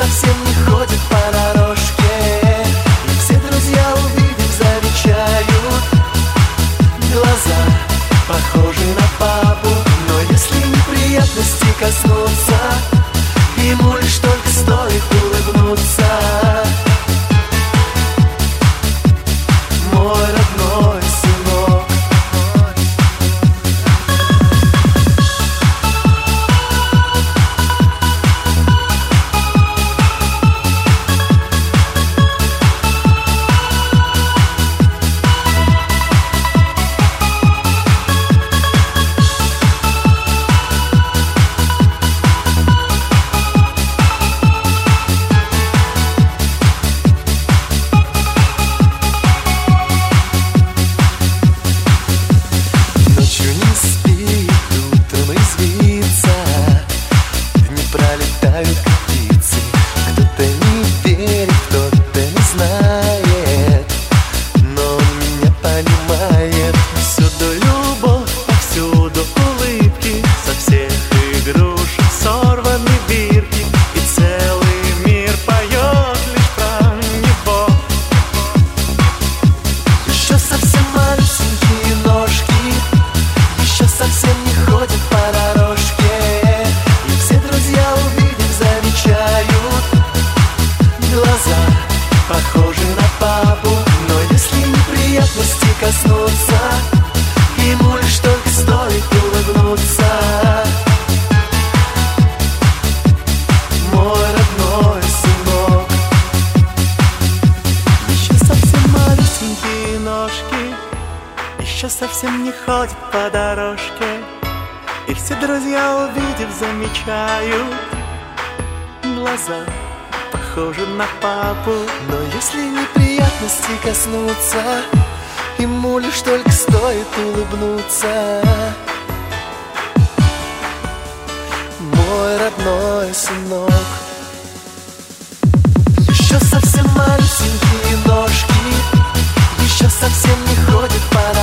совсем не ходит по дорожке, и все друзья, увидев, замечают. Глаза похожи на папу, но если неприятности коснуться, ему лишь только стоит улыбнуться. Мой родной сынок. Пролетают как птицы, кто-то не верит, кто-то не знает, но он меня понимает. Всюду любовь, повсюду улыбки, со всех игрушек сорваны бирки, и целый мир поет лишь про него. Еще совсем малюсенькие ножки, еще совсем не ходят по дорожке, глаза похожи на папу, но если неприятности коснуться, ему лишь только стоит улыбнуться. Мой родной сынок. Еще совсем малюсенькие ножки, еще совсем не ходят по дорожке, и все друзья, увидев, замечают. Глаза похожи на папу, но если неприятности коснуться, ему лишь только стоит улыбнуться. Мой родной сынок. Еще совсем малюсенькие ножки, еще совсем не ходят по